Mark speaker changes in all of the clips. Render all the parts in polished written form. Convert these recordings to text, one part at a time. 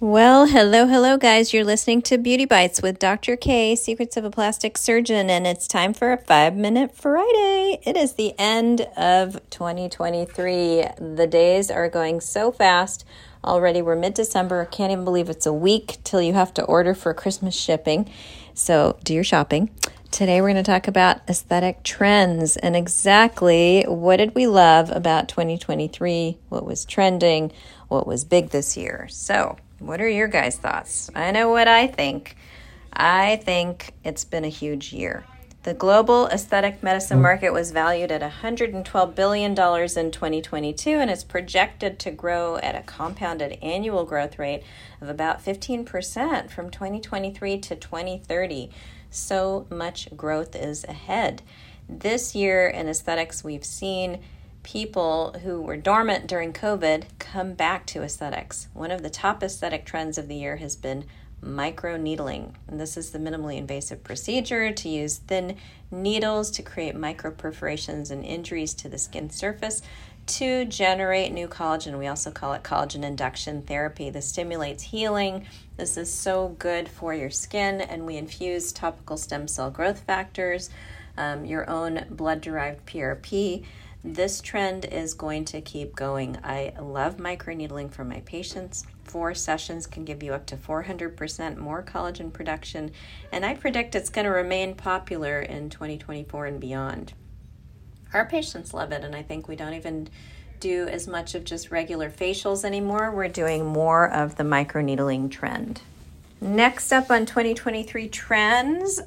Speaker 1: Well, hello, guys. You're listening to Beauty Bites with Dr. K, Secrets of a Plastic Surgeon, and it's time for a 5-Minute Friday. It is the end of 2023. The days are going so fast. Already we're mid-December. Can't even believe it's a week till you have to order for Christmas shipping. So do your shopping. Today we're going to talk about aesthetic trends and exactly what did we love about 2023, what was trending, what was big this year. So what are your guys' thoughts? I know what I think. I think it's been a huge year. The global aesthetic medicine market was valued at $112 billion in 2022, and it's projected to grow at a compounded annual growth rate of about 15% from 2023 to 2030. So much growth is ahead. This year in aesthetics, we've seen people who were dormant during COVID come back to aesthetics. One of the top aesthetic trends of the year has been microneedling. And this is the minimally invasive procedure to use thin needles to create microperforations and injuries to the skin surface to generate new collagen. We also call it collagen induction therapy. This stimulates healing. This is so good for your skin, and we infuse topical stem cell growth factors, your own blood-derived PRP. This trend is going to keep going. I love microneedling for my patients. 4 sessions can give you up to 400% more collagen production, and I predict it's going to remain popular in 2024 and beyond. Our patients love it, and I think we don't even do as much of just regular facials anymore. We're doing more of the microneedling trend. Next up on 2023 trends,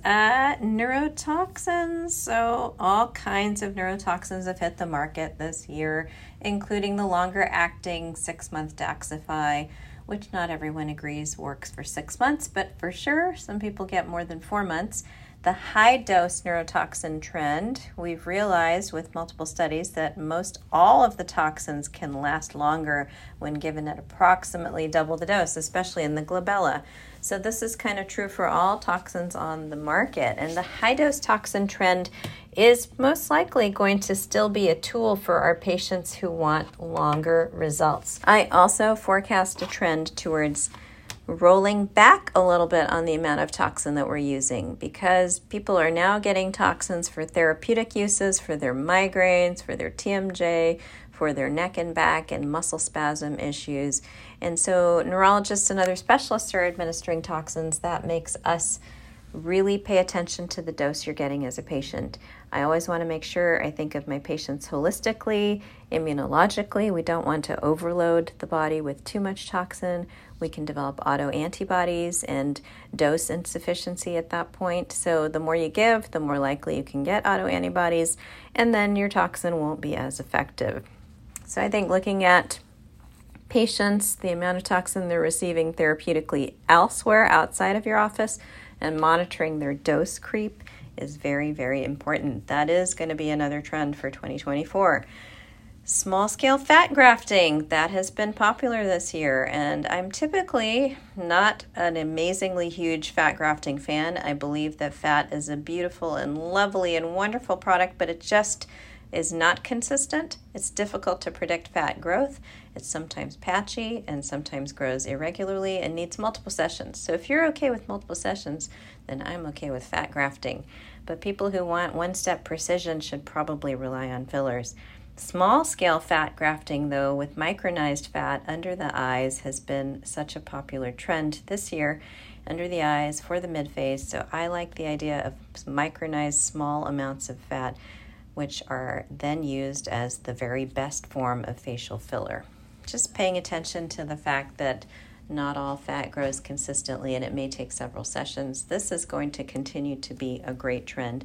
Speaker 1: neurotoxins. So all kinds of neurotoxins have hit the market this year, including the longer-acting 6-month Daxxify, which not everyone agrees works for 6 months, but for sure, some people get more than 4 months. The high-dose neurotoxin trend, we've realized with multiple studies that most all of the toxins can last longer when given at approximately double the dose, especially in the glabella. So this is kind of true for all toxins on the market. And the high-dose toxin trend is most likely going to still be a tool for our patients who want longer results. I also forecast a trend towards rolling back a little bit on the amount of toxin that we're using because people are now getting toxins for therapeutic uses, for their migraines, for their TMJ, for their neck and back and muscle spasm issues. And so neurologists and other specialists are administering toxins. That makes us really pay attention to the dose you're getting as a patient. I always want to make sure I think of my patients holistically, immunologically. We don't want to overload the body with too much toxin. We can develop autoantibodies and dose insufficiency at that point. So the more you give, the more likely you can get autoantibodies, and then your toxin won't be as effective. So I think looking at patients, the amount of toxin they're receiving therapeutically elsewhere outside of your office, and monitoring their dose creep is very, very important. That is going to be another trend for 2024. Small-scale fat grafting, that has been popular this year, and I'm typically not an amazingly huge fat grafting fan. I believe that fat is a beautiful and lovely and wonderful product, but it just is not consistent. It's difficult to predict fat growth. It's sometimes patchy and sometimes grows irregularly and needs multiple sessions. So if you're okay with multiple sessions, then I'm okay with fat grafting. But people who want one-step precision should probably rely on fillers. Small-scale fat grafting, though, with micronized fat under the eyes has been such a popular trend this year, under the eyes for the midface. So I like the idea of micronized small amounts of fat, which are then used as the very best form of facial filler. Just paying attention to the fact that not all fat grows consistently and it may take several sessions. This is going to continue to be a great trend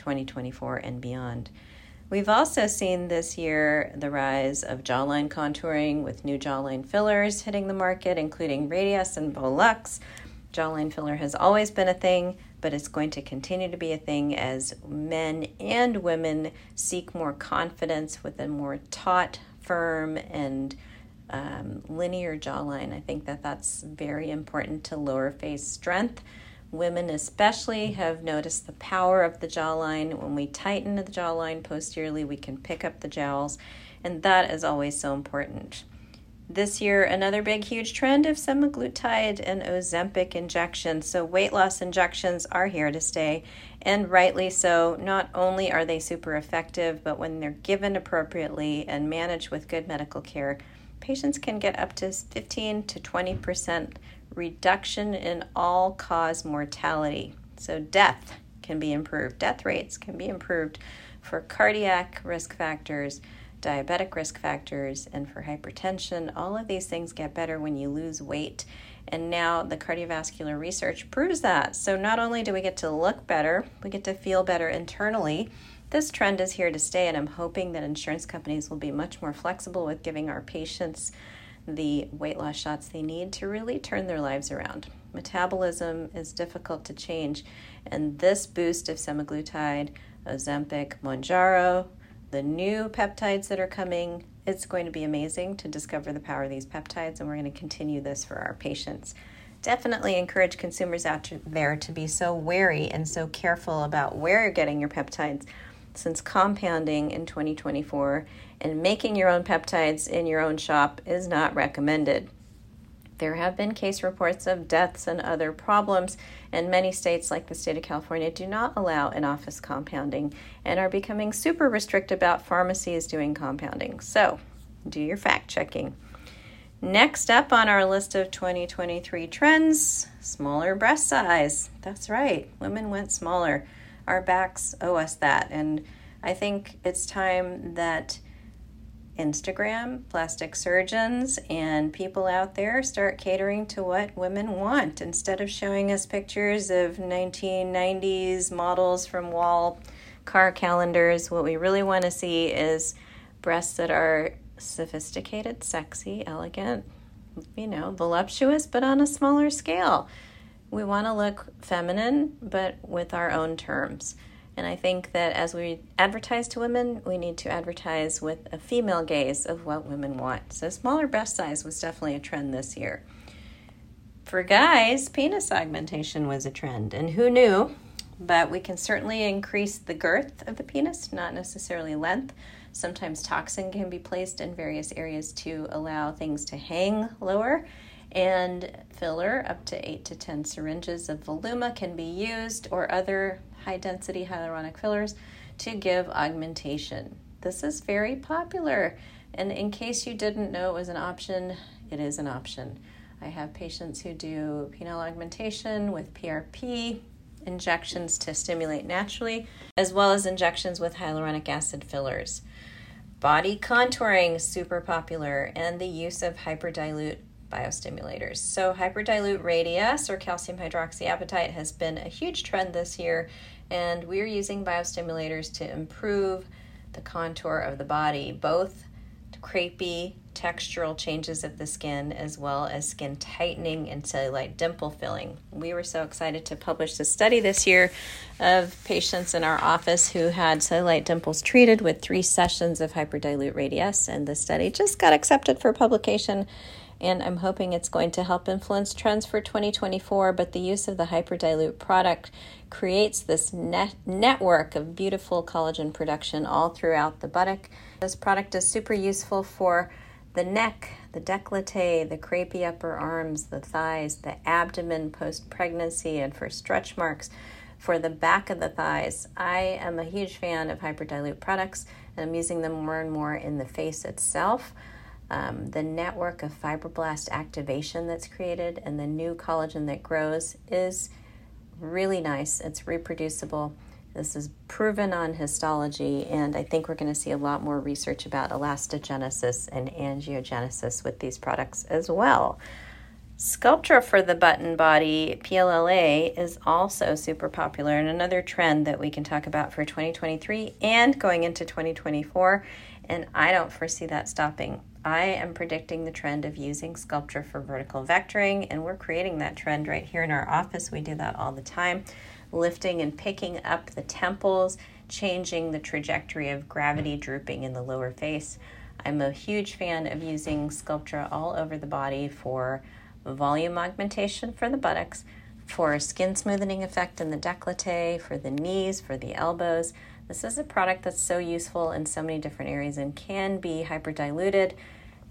Speaker 1: 2024 and beyond. We've also seen this year the rise of jawline contouring with new jawline fillers hitting the market, including Radius and Volux. Jawline filler has always been a thing, but it's going to continue to be a thing as men and women seek more confidence with a more taut, firm, and linear jawline. I think that that's very important to lower face strength. Women especially have noticed the power of the jawline. When we tighten the jawline posteriorly, we can pick up the jowls, and that is always so important. This year, another big, huge trend of semaglutide and Ozempic injections. So weight loss injections are here to stay, and rightly so. Not only are they super effective, but when they're given appropriately and managed with good medical care, patients can get up to 15 to 20% reduction in all-cause mortality. So death can be improved. Death rates can be improved for cardiac risk factors, diabetic risk factors, and for hypertension. All of these things get better when you lose weight. And now the cardiovascular research proves that. So not only do we get to look better, we get to feel better internally. This trend is here to stay, and I'm hoping that insurance companies will be much more flexible with giving our patients the weight loss shots they need to really turn their lives around. Metabolism is difficult to change, and this boost of semaglutide, Ozempic, Mounjaro, the new peptides that are coming, it's going to be amazing to discover the power of these peptides, and we're going to continue this for our patients. Definitely encourage consumers out there to be so wary and so careful about where you're getting your peptides, since compounding in 2024 and making your own peptides in your own shop is not recommended. There have been case reports of deaths and other problems, and many states like the state of California do not allow in-office compounding and are becoming super restrict about pharmacies doing compounding. So do your fact checking. Next up on our list of 2023 trends, smaller breast size. That's right, women went smaller. Our backs owe us that, and I think it's time that Instagram, plastic surgeons, and people out there start catering to what women want. Instead of showing us pictures of 1990s models from wall car calendars, what we really want to see is breasts that are sophisticated, sexy, elegant, voluptuous, but on a smaller scale. We want to look feminine, but with our own terms. And I think that as we advertise to women, we need to advertise with a female gaze of what women want. So smaller breast size was definitely a trend this year. For guys, penis augmentation was a trend. And who knew? But we can certainly increase the girth of the penis, not necessarily length. Sometimes toxin can be placed in various areas to allow things to hang lower. And filler, up to 8 to 10 syringes of Voluma can be used, or other high-density hyaluronic fillers, to give augmentation. This is very popular, and in case you didn't know it was an option, it is an option. I have patients who do penile augmentation with PRP, injections to stimulate naturally, as well as injections with hyaluronic acid fillers. Body contouring, super popular, and the use of hyperdilute biostimulators. So hyperdilute Radiesse or calcium hydroxyapatite has been a huge trend this year, and we're using biostimulators to improve the contour of the body, both crepey textural changes of the skin as well as skin tightening and cellulite dimple filling. We were so excited to publish the study this year of patients in our office who had cellulite dimples treated with 3 sessions of hyperdilute Radiesse, and the study just got accepted for publication. And I'm hoping it's going to help influence trends for 2024, but the use of the hyperdilute product creates this network of beautiful collagen production all throughout the buttock. This product is super useful for the neck, the décolleté, the crepey upper arms, the thighs, the abdomen post-pregnancy, and for stretch marks for the back of the thighs. I am a huge fan of hyperdilute products, and I'm using them more and more in the face itself. The network of fibroblast activation that's created and the new collagen that grows is really nice. It's reproducible. This is proven on histology, and I think we're going to see a lot more research about elastogenesis and angiogenesis with these products as well. Sculptra for the button body, PLLA, is also super popular, and another trend that we can talk about for 2023 and going into 2024, and I don't foresee that stopping. I am predicting the trend of using Sculptra for vertical vectoring, and we're creating that trend right here in our office. We do that all the time, lifting and picking up the temples, changing the trajectory of gravity drooping in the lower face. I'm a huge fan of using Sculptra all over the body for volume augmentation for the buttocks, for skin smoothing effect in the décolleté, for the knees, for the elbows. This is a product that's so useful in so many different areas and can be hyperdiluted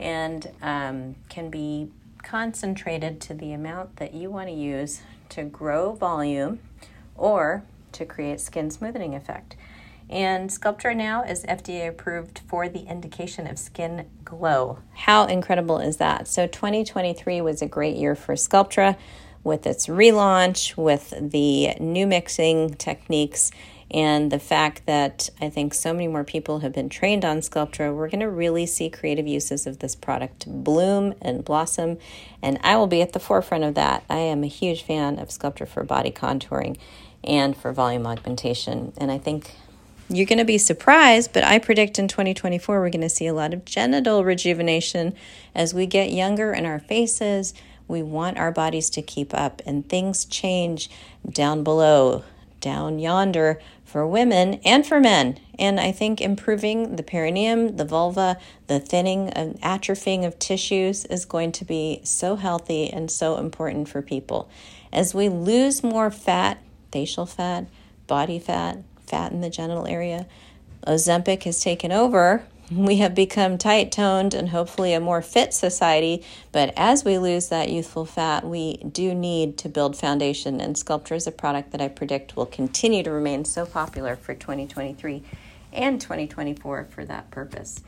Speaker 1: and can be concentrated to the amount that you want to use to grow volume or to create skin smoothing effect. And Sculptra now is FDA approved for the indication of skin glow. How incredible is that? So 2023 was a great year for Sculptra with its relaunch, with the new mixing techniques, and the fact that I think so many more people have been trained on Sculptra. We're going to really see creative uses of this product bloom and blossom, and I will be at the forefront of that. I am a huge fan of Sculptra for body contouring and for volume augmentation, and I think you're going to be surprised, but I predict in 2024 we're going to see a lot of genital rejuvenation as we get younger in our faces. We want our bodies to keep up, and things change down below, down yonder, for women and for men. And I think improving the perineum, the vulva, the thinning and atrophying of tissues is going to be so healthy and so important for people. As we lose more fat, facial fat, body fat, fat in the genital area, Ozempic has taken over. We have become tight-toned and hopefully a more fit society, but as we lose that youthful fat, we do need to build foundation, and Sculptra is a product that I predict will continue to remain so popular for 2023 and 2024 for that purpose.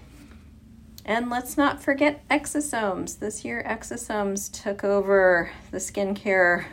Speaker 1: And let's not forget exosomes. This year, exosomes took over the skincare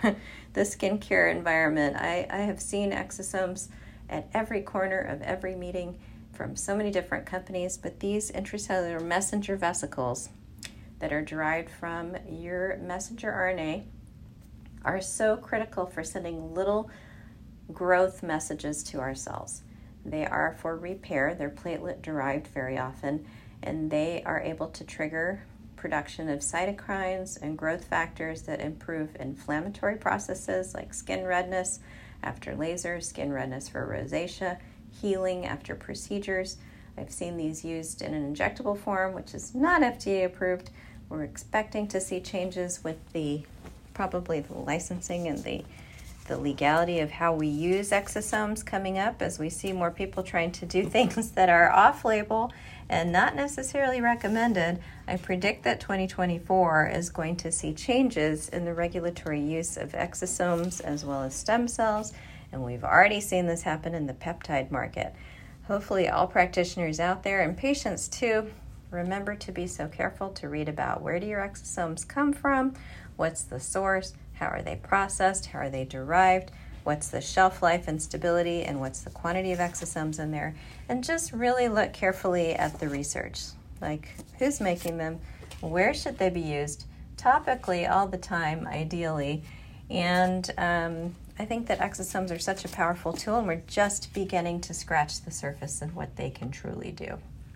Speaker 1: environment. I have seen exosomes at every corner of every meeting from so many different companies, but these intracellular messenger vesicles that are derived from your messenger RNA are so critical for sending little growth messages to our cells. They are for repair. They're platelet derived very often, and they are able to trigger production of cytokines and growth factors that improve inflammatory processes like skin redness after laser, skin redness for rosacea, healing after procedures. I've seen these used in an injectable form, which is not FDA approved. We're expecting to see changes with probably the licensing and the legality of how we use exosomes coming up as we see more people trying to do things that are off-label and not necessarily recommended. I predict that 2024 is going to see changes in the regulatory use of exosomes as well as stem cells, and we've already seen this happen in the peptide market. Hopefully all practitioners out there and patients too, remember to be so careful to read about where do your exosomes come from, what's the source, how are they processed, how are they derived, what's the shelf life and stability, and what's the quantity of exosomes in there, and just really look carefully at the research. Like, who's making them, where should they be used, topically all the time, ideally, and I think that exosomes are such a powerful tool, and we're just beginning to scratch the surface of what they can truly do.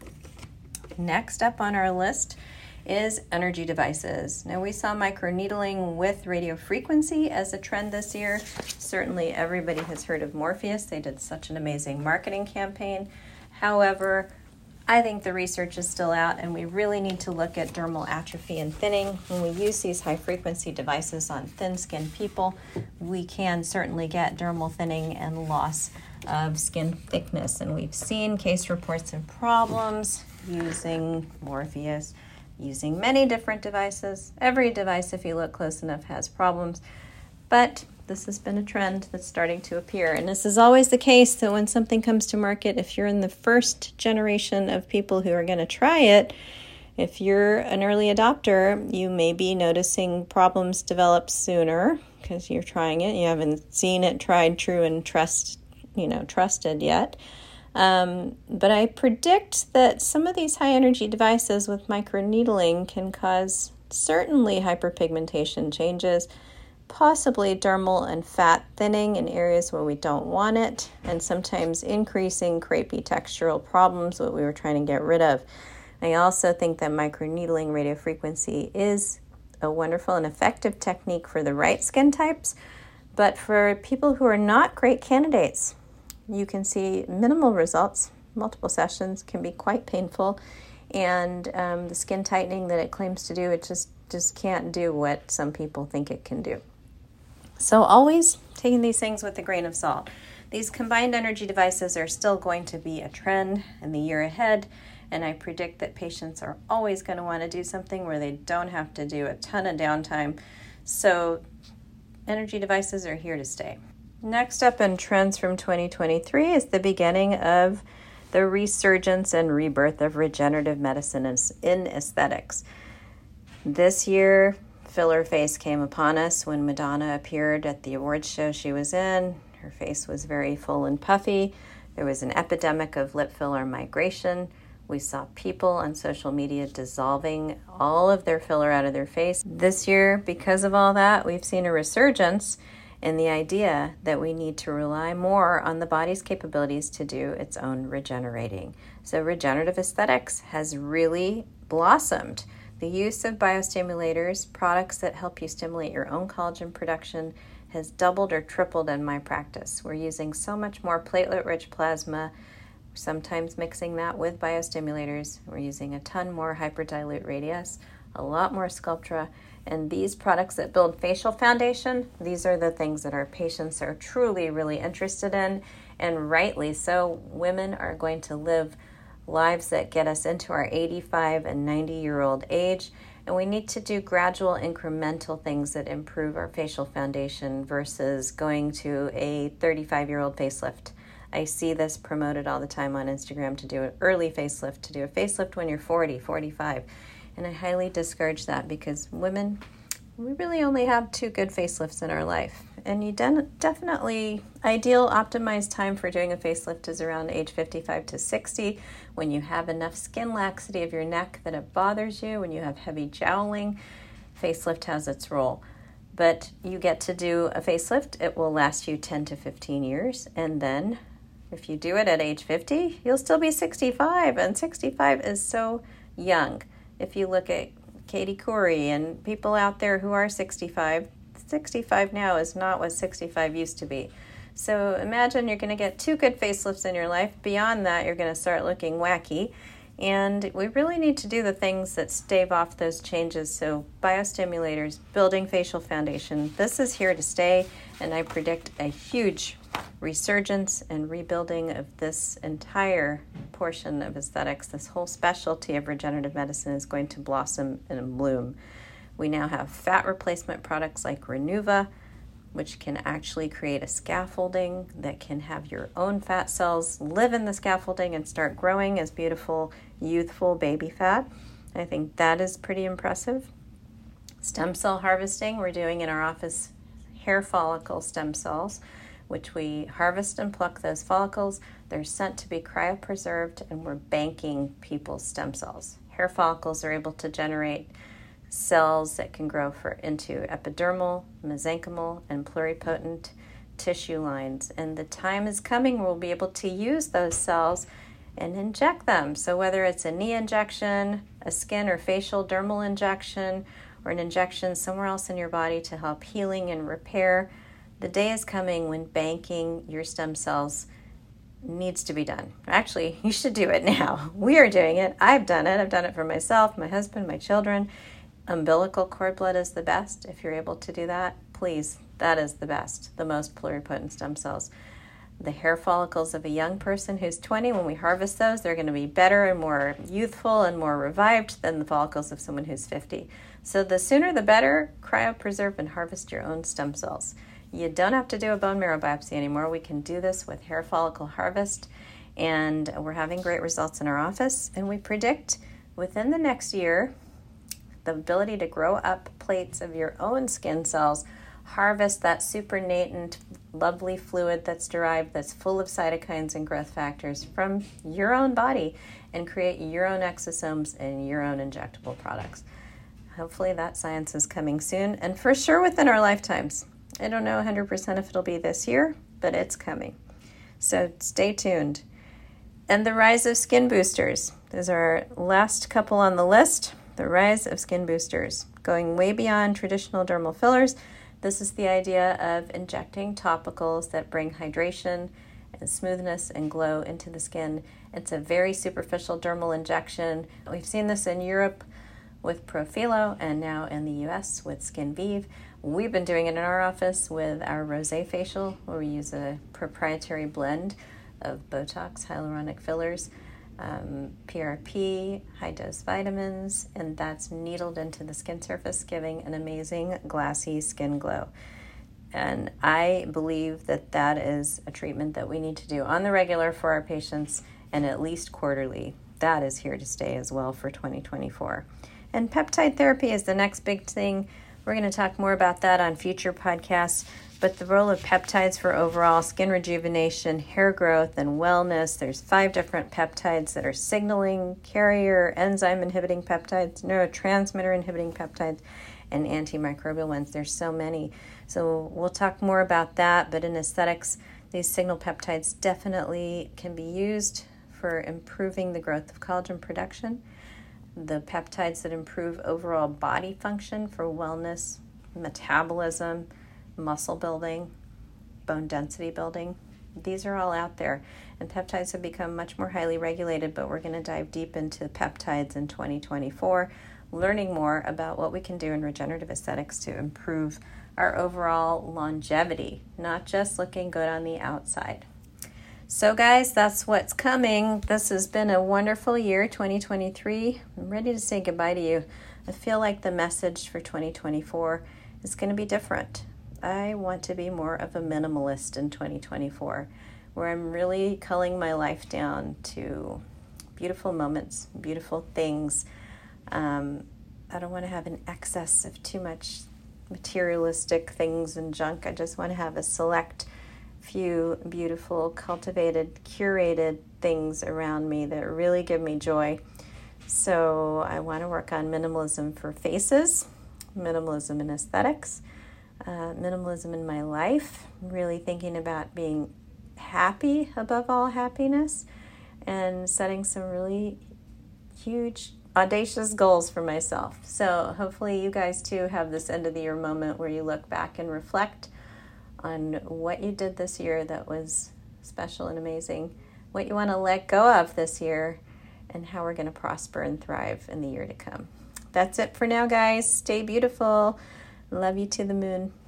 Speaker 1: Next up on our list is energy devices. Now, we saw microneedling with radiofrequency as a trend this year. Certainly everybody has heard of Morpheus. They did such an amazing marketing campaign. However, I think the research is still out, and we really need to look at dermal atrophy and thinning. When we use these high-frequency devices on thin-skinned people, we can certainly get dermal thinning and loss of skin thickness. And we've seen case reports of problems using Morpheus, using many different devices. Every device, if you look close enough, has problems. But this has been a trend that's starting to appear. And this is always the case that when something comes to market, if you're in the first generation of people who are going to try it, if you're an early adopter, you may be noticing problems develop sooner because you're trying it. You haven't seen it tried, true, and trusted yet. But I predict that some of these high energy devices with microneedling can cause certainly hyperpigmentation changes, possibly dermal and fat thinning in areas where we don't want it, and sometimes increasing crepey textural problems that we were trying to get rid of. I also think that microneedling radiofrequency is a wonderful and effective technique for the right skin types, but for people who are not great candidates, you can see minimal results. Multiple sessions can be quite painful, and the skin tightening that it claims to do, it just can't do what some people think it can do. So always taking these things with a grain of salt. These combined energy devices are still going to be a trend in the year ahead, And I predict that patients are always going to want to do something where they don't have to do a ton of downtime. So energy devices are here to stay. Next up in trends from 2023 is the beginning of the resurgence and rebirth of regenerative medicine in aesthetics. This year, filler face came upon us when Madonna appeared at the awards show she was in. Her face was very full and puffy. There was an epidemic of lip filler migration. We saw people on social media dissolving all of their filler out of their face. This year, because of all that, we've seen a resurgence in the idea that we need to rely more on the body's capabilities to do its own regenerating. So regenerative aesthetics has really blossomed. The use of biostimulators, products that help you stimulate your own collagen production, has doubled or tripled in my practice. We're using so much more platelet-rich plasma, sometimes mixing that with biostimulators. We're using a ton more hyperdilute radius, a lot more Sculptra, and these products that build facial foundation, these are the things that our patients are truly, really interested in, and rightly so. Women are going to live lives that get us into our 85 and 90-year-old age, and we need to do gradual incremental things that improve our facial foundation versus going to a 35-year-old facelift. I see this promoted all the time on Instagram to do an early facelift, to do a facelift when you're 40, 45. And I highly discourage that because women, we really only have 2 good facelifts in our life. And you definitely, ideal optimized time for doing a facelift is around age 55 to 60, when you have enough skin laxity of your neck that it bothers you, when you have heavy jowling. Facelift has its role. But you get to do a facelift, it will last you 10 to 15 years, and then if you do it at age 50, you'll still be 65, and 65 is so young. If you look at Katie Couric and people out there who are 65, 65 now is not what 65 used to be. So imagine you're going to get 2 good facelifts in your life. Beyond that, you're going to start looking wacky. And we really need to do the things that stave off those changes. So biostimulators, building facial foundation, this is here to stay. And I predict a huge resurgence and rebuilding of this entire portion of aesthetics. This whole specialty of regenerative medicine is going to blossom and bloom. We now have fat replacement products like Renuva, which can actually create a scaffolding that can have your own fat cells live in the scaffolding and start growing as beautiful, youthful baby fat. I think that is pretty impressive. Stem cell harvesting, we're doing in our office hair follicle stem cells, which we harvest and pluck those follicles. They're sent to be cryopreserved, and we're banking people's stem cells. Hair follicles are able to generate cells that can grow into epidermal, mesenchymal, and pluripotent tissue lines. And the time is coming where we'll be able to use those cells and inject them. So whether it's a knee injection, a skin or facial dermal injection, or an injection somewhere else in your body to help healing and repair, the day is coming when banking your stem cells needs to be done. Actually, you should do it now. We are doing it. I've done it. I've done it for myself, my husband, my children. Umbilical cord blood is the best. If you're able to do that, please, that is the best, the most pluripotent stem cells. The hair follicles of a young person who's 20, when we harvest those, they're going to be better and more youthful and more revived than the follicles of someone who's 50. So the sooner the better, cryopreserve and harvest your own stem cells. You don't have to do a bone marrow biopsy anymore. We can do this with hair follicle harvest, and we're having great results in our office. And we predict within the next year, the ability to grow up plates of your own skin cells, harvest that supernatant, lovely fluid that's derived, that's full of cytokines and growth factors from your own body, and create your own exosomes and your own injectable products. Hopefully that science is coming soon, and for sure within our lifetimes. I don't know 100% if it'll be this year, but it's coming. So stay tuned. And the rise of skin boosters. Those are our last couple on the list. The rise of skin boosters, going way beyond traditional dermal fillers. This is the idea of injecting topicals that bring hydration and smoothness and glow into the skin. It's a very superficial dermal injection. We've seen this in Europe with Profilo and now in the US with SkinVive. We've been doing it in our office with our Rosé facial, where we use a proprietary blend of Botox hyaluronic fillers. PRP, high-dose vitamins, and that's needled into the skin surface, giving an amazing glassy skin glow. And I believe that that is a treatment that we need to do on the regular for our patients and at least quarterly. That is here to stay as well for 2024. And peptide therapy is the next big thing. We're going to talk more about that on future podcasts. But the role of peptides for overall skin rejuvenation, hair growth, and wellness. There's 5 different peptides that are signaling, carrier, enzyme-inhibiting peptides, neurotransmitter-inhibiting peptides, and antimicrobial ones. There's so many. So we'll talk more about that. But in aesthetics, these signal peptides definitely can be used for improving the growth of collagen production. The peptides that improve overall body function for wellness, metabolism, muscle building, bone density building. These are all out there. And peptides have become much more highly regulated, but we're going to dive deep into peptides in 2024, learning more about what we can do in regenerative aesthetics to improve our overall longevity, not just looking good on the outside. So guys, that's what's coming. This has been a wonderful year, 2023. I'm ready to say goodbye to you. I feel like the message for 2024 is going to be different. I want to be more of a minimalist in 2024, where I'm really culling my life down to beautiful moments, beautiful things. I don't want to have an excess of too much materialistic things and junk. I just want to have a select few beautiful, cultivated, curated things around me that really give me joy. So I want to work on minimalism for faces, minimalism in aesthetics, minimalism in my life, really thinking about being happy above all happiness, and setting some really huge, audacious goals for myself. So hopefully you guys too have this end of the year moment where you look back and reflect on what you did this year that was special and amazing, what you want to let go of this year, and how we're going to prosper and thrive in the year to come. That's it for now, guys. Stay beautiful. Love you to the moon.